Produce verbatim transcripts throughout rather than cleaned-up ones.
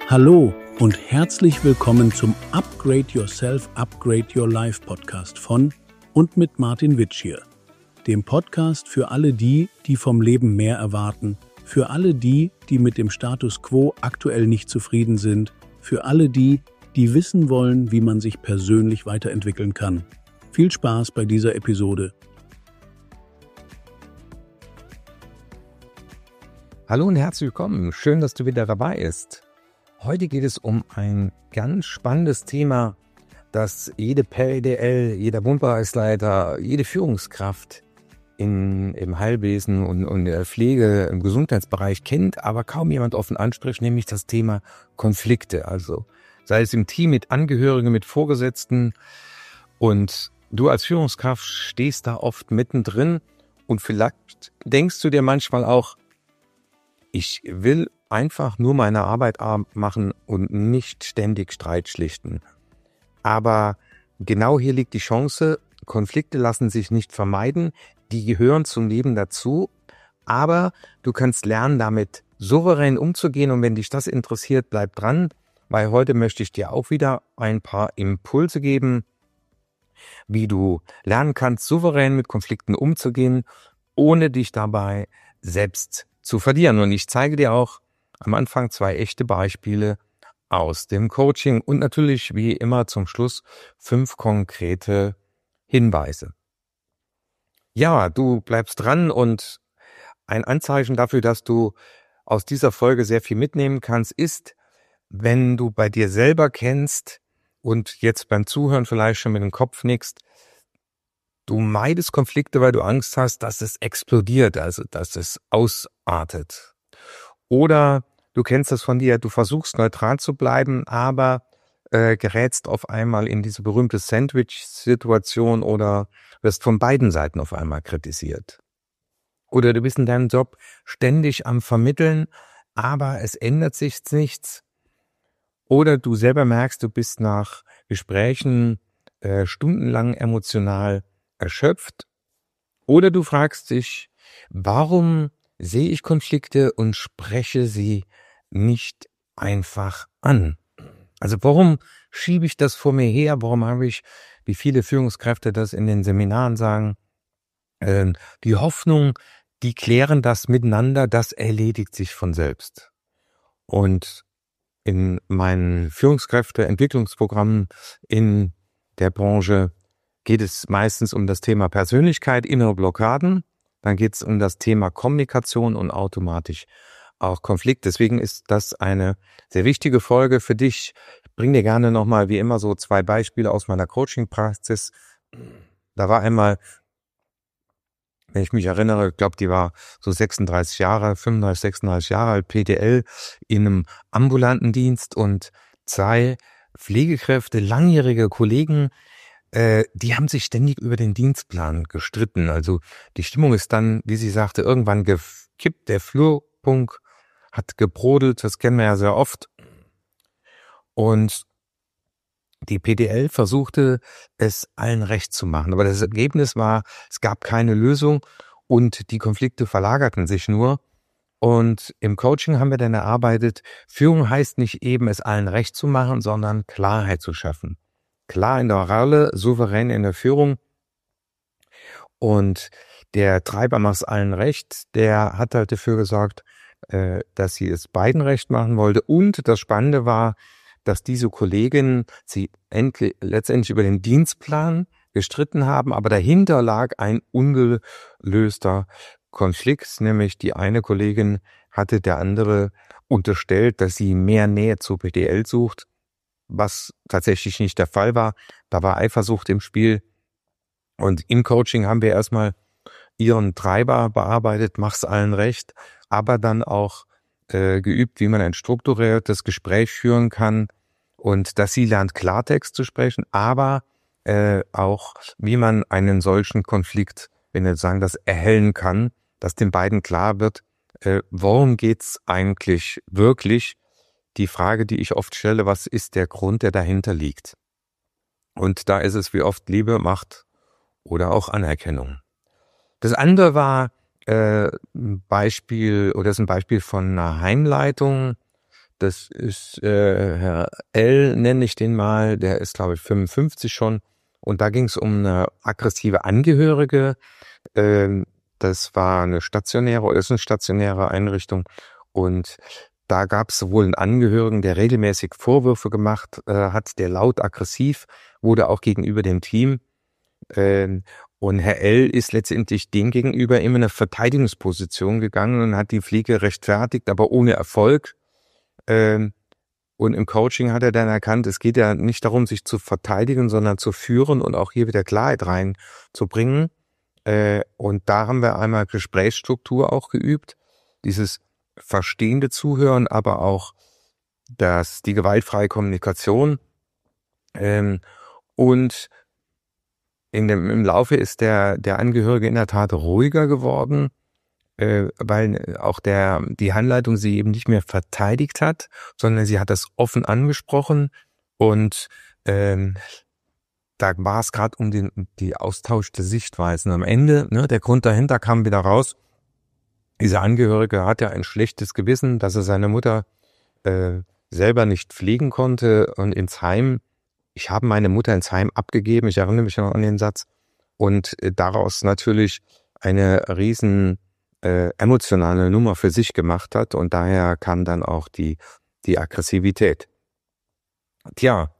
Hallo und herzlich willkommen zum Upgrade Yourself, Upgrade Your Life Podcast von und mit Martin Witsch hier, dem Podcast für alle die, die vom Leben mehr erwarten, für alle die, die mit dem Status quo aktuell nicht zufrieden sind, für alle die, die wissen wollen, wie man sich persönlich weiterentwickeln kann. Viel Spaß bei dieser Episode. Hallo und herzlich willkommen. Schön, dass du wieder dabei bist. Heute geht es um ein ganz spannendes Thema, das jede P D L, jeder Wundbereichsleiter, jede Führungskraft in, im Heilwesen und, und der Pflege, im Gesundheitsbereich kennt, aber kaum jemand offen anspricht, nämlich das Thema Konflikte. Also sei es im Team mit Angehörigen, mit Vorgesetzten, und du als Führungskraft stehst da oft mittendrin und vielleicht denkst du dir manchmal auch, ich will einfach nur meine Arbeit machen und nicht ständig Streit schlichten. Aber genau hier liegt die Chance. Konflikte lassen sich nicht vermeiden, die gehören zum Leben dazu, aber du kannst lernen, damit souverän umzugehen, und wenn dich das interessiert, bleib dran, weil heute möchte ich dir auch wieder ein paar Impulse geben, wie du lernen kannst, souverän mit Konflikten umzugehen, ohne dich dabei selbst zu verlieren. Und ich zeige dir auch am Anfang zwei echte Beispiele aus dem Coaching und natürlich wie immer zum Schluss fünf konkrete Hinweise. Ja, du bleibst dran, und ein Anzeichen dafür, dass du aus dieser Folge sehr viel mitnehmen kannst, ist, wenn du bei dir selber kennst und jetzt beim Zuhören vielleicht schon mit dem Kopf nickst, du meidest Konflikte, weil du Angst hast, dass es explodiert, also dass es ausartet. Oder du kennst das von dir, du versuchst neutral zu bleiben, aber äh, gerätst auf einmal in diese berühmte Sandwich-Situation oder wirst von beiden Seiten auf einmal kritisiert. Oder du bist in deinem Job ständig am Vermitteln, aber es ändert sich nichts. Oder du selber merkst, du bist nach Gesprächen äh, stundenlang emotional erschöpft. Oder du fragst dich, warum sehe ich Konflikte und spreche sie nicht einfach an? Also warum schiebe ich das vor mir her? Warum habe ich, wie viele Führungskräfte das in den Seminaren sagen, äh, die Hoffnung, die klären das miteinander, das erledigt sich von selbst. Und in meinen Führungskräfteentwicklungsprogrammen in der Branche geht es meistens um das Thema Persönlichkeit, innere Blockaden. Dann geht es um das Thema Kommunikation und automatisch auch Konflikt. Deswegen ist das eine sehr wichtige Folge für dich. Ich bringe dir gerne nochmal wie immer so zwei Beispiele aus meiner Coaching-Praxis. Da war einmal, wenn ich mich erinnere, ich glaube, die war so sechsunddreißig Jahre, fünfunddreißig, sechsunddreißig Jahre alt, P D L in einem ambulanten Dienst, und zwei Pflegekräfte, langjährige Kollegen, Äh, die haben sich ständig über den Dienstplan gestritten. Also die Stimmung ist dann, wie sie sagte, irgendwann gekippt. Der Flurfunk hat gebrodelt, das kennen wir ja sehr oft. Und die P D L versuchte, es allen recht zu machen. Aber das Ergebnis war, es gab keine Lösung und die Konflikte verlagerten sich nur. Und im Coaching haben wir dann erarbeitet, Führung heißt nicht eben, es allen recht zu machen, sondern Klarheit zu schaffen. Klar in der Rolle, souverän in der Führung. Und der Treiber macht es allen recht, der hat halt dafür gesorgt, äh, dass sie es beiden recht machen wollte. Und das Spannende war, dass diese Kolleginnen sie endlich, letztendlich über den Dienstplan gestritten haben, aber dahinter lag ein ungelöster Konflikt, nämlich die eine Kollegin hatte der andere unterstellt, dass sie mehr Nähe zur P D L sucht, was tatsächlich nicht der Fall war. Da war Eifersucht im Spiel. Und im Coaching haben wir erstmal ihren Treiber bearbeitet, mach's allen recht, aber dann auch äh, geübt, wie man ein strukturiertes Gespräch führen kann und dass sie lernt, Klartext zu sprechen, aber äh, auch, wie man einen solchen Konflikt, wenn wir sagen, das erhellen kann, dass den beiden klar wird, äh, worum geht's eigentlich wirklich? Die Frage, die ich oft stelle, was ist der Grund, der dahinter liegt? Und da ist es wie oft Liebe, Macht oder auch Anerkennung. Das andere war äh, ein Beispiel, oder ist ein Beispiel von einer Heimleitung. Das ist äh, Herr L, nenne ich den mal, der ist, glaube ich, fünfundfünfzig schon. Und da ging es um eine aggressive Angehörige. Ähm, das war eine stationäre oder ist eine stationäre Einrichtung. Und da gab es wohl einen Angehörigen, der regelmäßig Vorwürfe gemacht äh, hat, der laut aggressiv wurde, auch gegenüber dem Team. Ähm, und Herr L ist letztendlich dem gegenüber immer eine Verteidigungsposition gegangen und hat die Fliege rechtfertigt, aber ohne Erfolg. Ähm, und im Coaching hat er dann erkannt, es geht ja nicht darum, sich zu verteidigen, sondern zu führen und auch hier wieder Klarheit reinzubringen. Äh, und da haben wir einmal Gesprächsstruktur auch geübt, dieses verstehende Zuhören, aber auch das, die gewaltfreie Kommunikation. Ähm, und in dem, im Laufe ist der, der Angehörige in der Tat ruhiger geworden, äh, weil auch der, die Handleitung sie eben nicht mehr verteidigt hat, sondern sie hat das offen angesprochen und ähm, da war es gerade um den die Austausch der Sichtweisen. Am Ende, ne, der Grund dahinter kam wieder raus, dieser Angehörige hat ja ein schlechtes Gewissen, dass er seine Mutter äh, selber nicht pflegen konnte und ins Heim, ich habe meine Mutter ins Heim abgegeben, ich erinnere mich noch an den Satz, und äh, daraus natürlich eine riesen äh, emotionale Nummer für sich gemacht hat und daher kam dann auch die, die Aggressivität. Tja,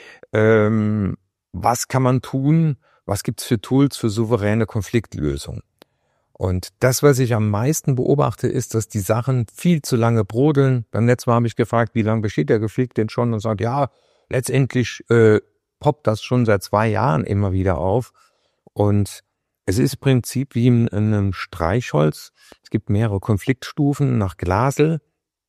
ähm, was kann man tun? Was gibt's für Tools für souveräne Konfliktlösung? Und das, was ich am meisten beobachte, ist, dass die Sachen viel zu lange brodeln. Beim letzten Mal habe ich gefragt, wie lange besteht der Konflikt denn schon? Und sagt, ja, letztendlich äh, poppt das schon seit zwei Jahren immer wieder auf. Und es ist im Prinzip wie in einem Streichholz. Es gibt mehrere Konfliktstufen nach Glasl.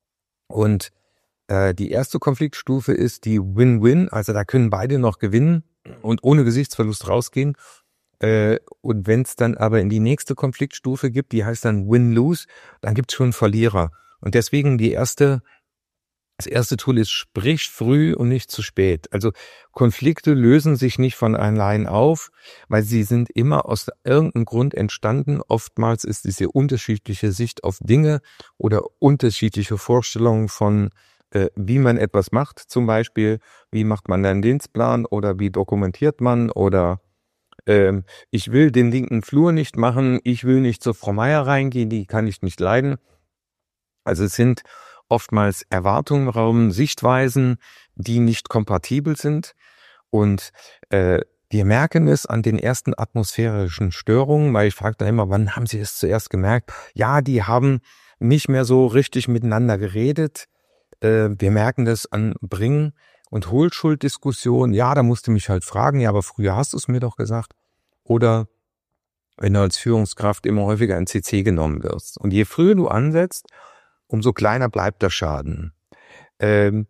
Und äh, die erste Konfliktstufe ist die Win-Win. Also da können beide noch gewinnen und ohne Gesichtsverlust rausgehen. Äh, und wenn es dann aber in die nächste Konfliktstufe gibt, die heißt dann Win-Lose, dann gibt es schon Verlierer. Und deswegen die erste, das erste Tool ist, sprich früh und nicht zu spät. Also Konflikte lösen sich nicht von allein auf, weil sie sind immer aus irgendeinem Grund entstanden. Oftmals ist diese unterschiedliche Sicht auf Dinge oder unterschiedliche Vorstellungen von äh, wie man etwas macht. Zum Beispiel, wie macht man einen Dienstplan oder wie dokumentiert man oder ähm, ich will den linken Flur nicht machen, ich will nicht zur Frau Meier reingehen, die kann ich nicht leiden. Also es sind oftmals Erwartungen im Raum, Sichtweisen, die nicht kompatibel sind. Und äh, wir merken es an den ersten atmosphärischen Störungen, weil ich frage dann immer, wann haben Sie es zuerst gemerkt? Ja, die haben nicht mehr so richtig miteinander geredet. Äh, wir merken das an Bring- und Hohlschulddiskussionen. Ja, da musst du mich halt fragen, ja, aber früher hast du es mir doch gesagt. Oder wenn du als Führungskraft immer häufiger in C C genommen wirst. Und je früher du ansetzt, umso kleiner bleibt der Schaden. Ähm,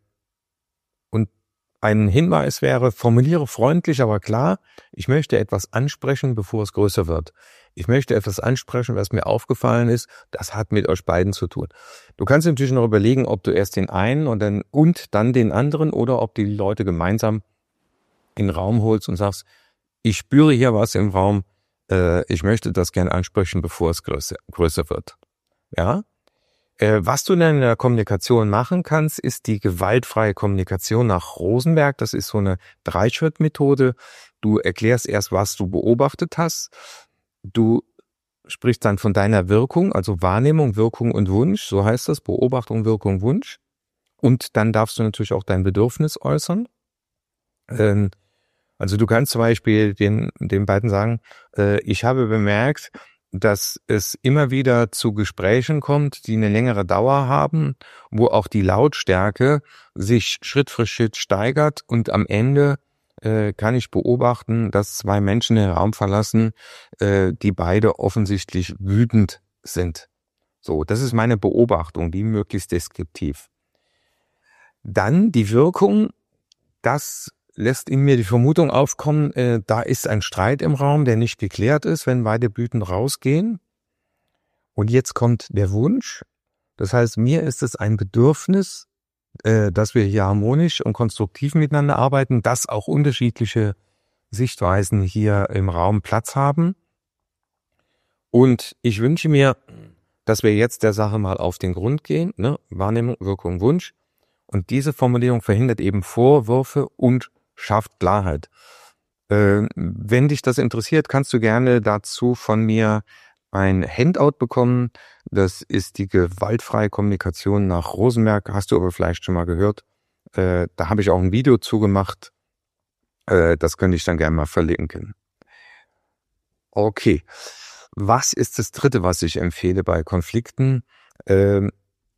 und ein Hinweis wäre, formuliere freundlich, aber klar, ich möchte etwas ansprechen, bevor es größer wird. Ich möchte etwas ansprechen, was mir aufgefallen ist, das hat mit euch beiden zu tun. Du kannst natürlich noch überlegen, ob du erst den einen und dann, und dann den anderen oder ob du die Leute gemeinsam in den Raum holst und sagst, ich spüre hier was im Raum, äh, ich möchte das gerne ansprechen, bevor es größer, größer wird. Ja? Äh, was du dann in der Kommunikation machen kannst, ist die gewaltfreie Kommunikation nach Rosenberg. Das ist so eine Drei-Schritt-Methode. Du erklärst erst, was du beobachtet hast. Du sprichst dann von deiner Wirkung, also Wahrnehmung, Wirkung und Wunsch. So heißt das, Beobachtung, Wirkung, Wunsch. Und dann darfst du natürlich auch dein Bedürfnis äußern. Ähm, also du kannst zum Beispiel den, den beiden sagen, äh, ich habe bemerkt, dass es immer wieder zu Gesprächen kommt, die eine längere Dauer haben, wo auch die Lautstärke sich Schritt für Schritt steigert und am Ende äh, kann ich beobachten, dass zwei Menschen den Raum verlassen, äh, die beide offensichtlich wütend sind. So, das ist meine Beobachtung, die möglichst deskriptiv. Dann die Wirkung, das lässt in mir die Vermutung aufkommen, äh, da ist ein Streit im Raum, der nicht geklärt ist, wenn beide Blüten rausgehen. Und jetzt kommt der Wunsch. Das heißt, mir ist es ein Bedürfnis, äh, dass wir hier harmonisch und konstruktiv miteinander arbeiten, dass auch unterschiedliche Sichtweisen hier im Raum Platz haben. Und ich wünsche mir, dass wir jetzt der Sache mal auf den Grund gehen, ne? Wahrnehmung, Wirkung, Wunsch. Und diese Formulierung verhindert eben Vorwürfe und schafft Klarheit. Äh, wenn dich das interessiert, kannst du gerne dazu von mir ein Handout bekommen. Das ist die gewaltfreie Kommunikation nach Rosenberg. Hast du aber vielleicht schon mal gehört. Äh, da habe ich auch ein Video zugemacht. Äh, das könnte ich dann gerne mal verlinken. Okay. Was ist das Dritte, was ich empfehle bei Konflikten? Äh,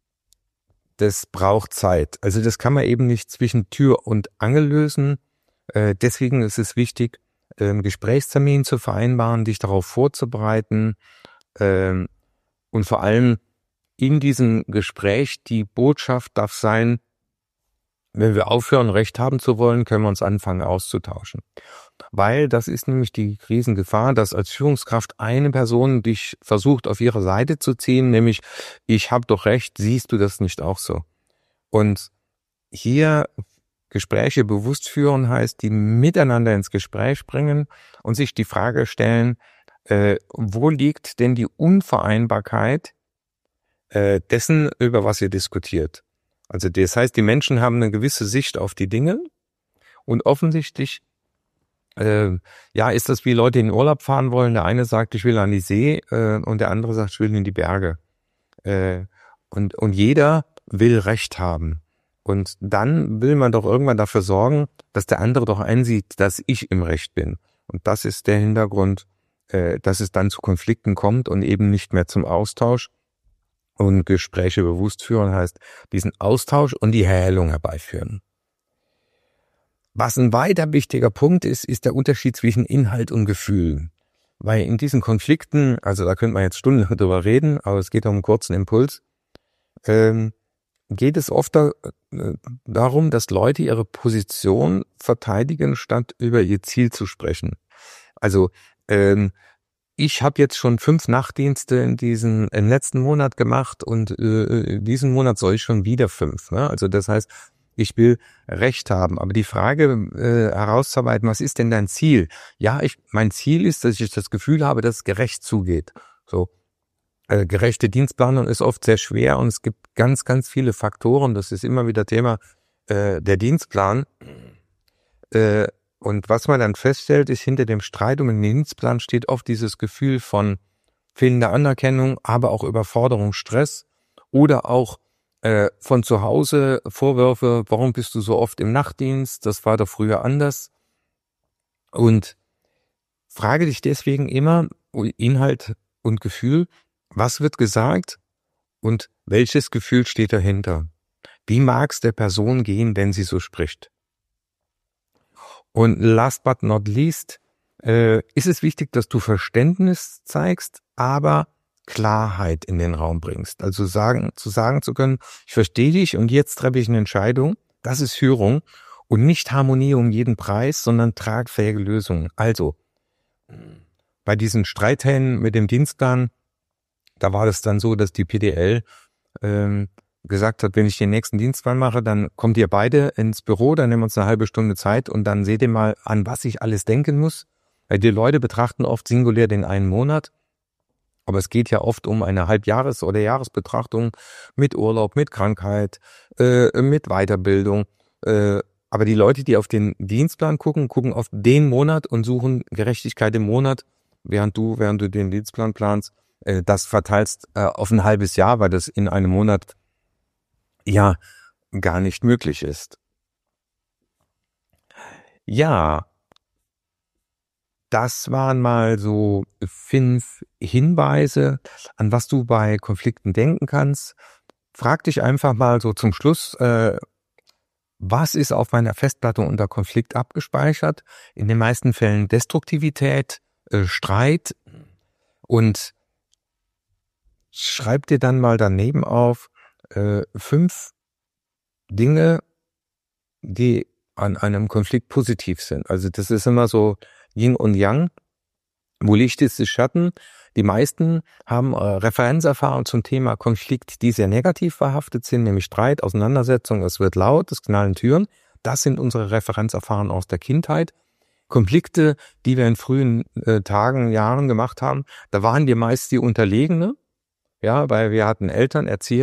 das braucht Zeit. Also das kann man eben nicht zwischen Tür und Angel lösen. Äh, deswegen ist es wichtig, einen Gesprächstermin zu vereinbaren, dich darauf vorzubereiten ähm, und vor allem in diesem Gespräch die Botschaft darf sein, wenn wir aufhören, Recht haben zu wollen, können wir uns anfangen auszutauschen. Weil das ist nämlich die Riesengefahr, dass als Führungskraft eine Person dich versucht auf ihre Seite zu ziehen, nämlich ich habe doch recht, siehst du das nicht auch so? Und hier Gespräche bewusst führen heißt, die miteinander ins Gespräch bringen und sich die Frage stellen, äh, wo liegt denn die Unvereinbarkeit äh, dessen, über was ihr diskutiert? Also das heißt, die Menschen haben eine gewisse Sicht auf die Dinge und offensichtlich äh, ja, ist das wie Leute in den Urlaub fahren wollen. Der eine sagt, ich will an die See äh, und der andere sagt, ich will in die Berge. Äh, und, und jeder will Recht haben. Und dann will man doch irgendwann dafür sorgen, dass der andere doch einsieht, dass ich im Recht bin. Und das ist der Hintergrund, äh, dass es dann zu Konflikten kommt und eben nicht mehr zum Austausch. Und Gespräche bewusst führen heißt, diesen Austausch und die Erhellung herbeiführen. Was ein weiter wichtiger Punkt ist, ist der Unterschied zwischen Inhalt und Gefühl. Weil in diesen Konflikten, also da könnte man jetzt stundenlang drüber reden, aber es geht um einen kurzen Impuls, ähm, geht es oft da, äh, darum, dass Leute ihre Position verteidigen, statt über ihr Ziel zu sprechen. Also ähm, ich habe jetzt schon fünf Nachtdienste in diesen im letzten Monat gemacht und äh, diesen Monat soll ich schon wieder fünf. Ne? Also das heißt, ich will Recht haben. Aber die Frage äh, herauszuarbeiten, was ist denn dein Ziel? Ja, ich mein Ziel ist, dass ich das Gefühl habe, dass es gerecht zugeht. So äh, gerechte Dienstplanung ist oft sehr schwer und es gibt ganz, ganz viele Faktoren. Das ist immer wieder Thema äh, der Dienstplan. Äh, Und was man dann feststellt, ist, hinter dem Streit um den Dienstplan steht oft dieses Gefühl von fehlender Anerkennung, aber auch Überforderung, Stress oder auch äh, von zu Hause Vorwürfe, warum bist du so oft im Nachtdienst, das war doch früher anders. Und frage dich deswegen immer, Inhalt und Gefühl, was wird gesagt und welches Gefühl steht dahinter? Wie mag es der Person gehen, wenn sie so spricht? Und last but not least äh, ist es wichtig, dass du Verständnis zeigst, aber Klarheit in den Raum bringst. Also sagen, zu sagen zu können, ich verstehe dich und jetzt treffe ich eine Entscheidung. Das ist Führung und nicht Harmonie um jeden Preis, sondern tragfähige Lösungen. Also bei diesen Streithähnen mit dem Dienstplan, da war das dann so, dass die P D L ähm, gesagt hat, wenn ich den nächsten Dienstplan mache, dann kommt ihr beide ins Büro, dann nehmen wir uns eine halbe Stunde Zeit und dann seht ihr mal, an was ich alles denken muss. Weil die Leute betrachten oft singulär den einen Monat, aber es geht ja oft um eine Halbjahres- oder Jahresbetrachtung mit Urlaub, mit Krankheit, äh, mit Weiterbildung. Äh, aber die Leute, die auf den Dienstplan gucken, gucken auf den Monat und suchen Gerechtigkeit im Monat, während du, während du den Dienstplan planst, äh, das verteilst äh, auf ein halbes Jahr, weil das in einem Monat ja gar nicht möglich ist. Ja, das waren mal so fünf Hinweise, an was du bei Konflikten denken kannst. Frag dich einfach mal so zum Schluss, äh, was ist auf meiner Festplatte unter Konflikt abgespeichert? In den meisten Fällen Destruktivität, äh, Streit und schreib dir dann mal daneben auf äh, fünf Dinge, die an einem Konflikt positiv sind. Also das ist immer so Yin und Yang. Wo Licht ist, ist Schatten. Die meisten haben äh, Referenzerfahrung zum Thema Konflikt, die sehr negativ verhaftet sind, nämlich Streit, Auseinandersetzung, es wird laut, es knallen Türen. Das sind unsere Referenzerfahrungen aus der Kindheit. Konflikte, die wir in frühen äh, Tagen, Jahren gemacht haben, da waren wir meist die Unterlegene, ja, weil wir hatten Eltern, Erzieher,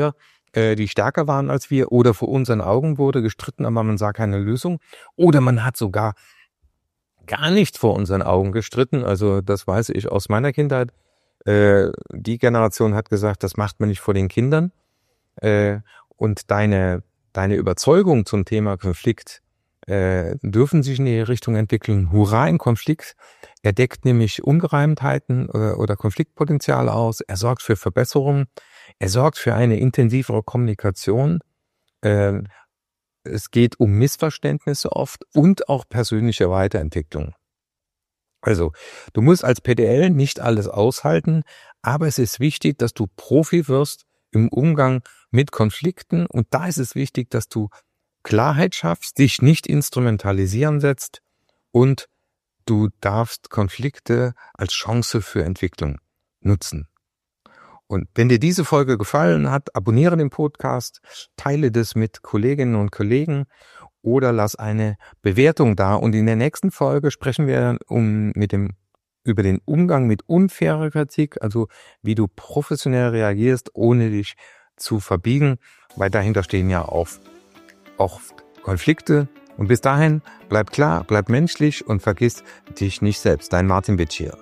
äh, die stärker waren als wir, oder vor unseren Augen wurde gestritten, aber man sah keine Lösung, oder man hat sogar gar nicht vor unseren Augen gestritten. Also das weiß ich aus meiner Kindheit. Äh, die Generation hat gesagt, das macht man nicht vor den Kindern. Äh, und deine, deine Überzeugung zum Thema Konflikt äh, dürfen sich in die Richtung entwickeln. Hurra, ein Konflikt. Er deckt nämlich Ungereimtheiten äh, oder Konfliktpotenzial aus. Er sorgt für Verbesserungen. Er sorgt für eine intensivere Kommunikation. Äh, es geht um Missverständnisse oft und auch persönliche Weiterentwicklung. Also, du musst als P D L nicht alles aushalten, aber es ist wichtig, dass du Profi wirst im Umgang mit Konflikten, und da ist es wichtig, dass du Klarheit schaffst, dich nicht instrumentalisieren setzt, und du darfst Konflikte als Chance für Entwicklung nutzen. Und wenn dir diese Folge gefallen hat, abonniere den Podcast, teile das mit Kolleginnen und Kollegen oder lass eine Bewertung da. Und in der nächsten Folge sprechen wir um, mit dem, über den Umgang mit unfairer Kritik, also wie du professionell reagierst, ohne dich zu verbiegen, weil dahinter stehen ja oft, oft Konflikte. Und bis dahin, bleib klar, bleib menschlich und vergiss dich nicht selbst. Dein Martin Witsch hier.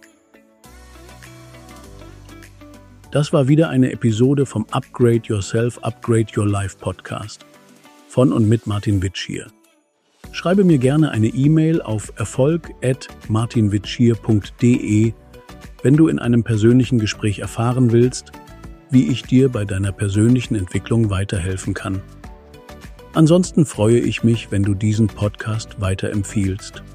Das war wieder eine Episode vom Upgrade Yourself, Upgrade Your Life Podcast. Von und mit Martin Witsch hier. Schreibe mir gerne eine E-Mail auf erfolg at martinwitschier punkt de, wenn du in einem persönlichen Gespräch erfahren willst, wie ich dir bei deiner persönlichen Entwicklung weiterhelfen kann. Ansonsten freue ich mich, wenn du diesen Podcast weiterempfiehlst.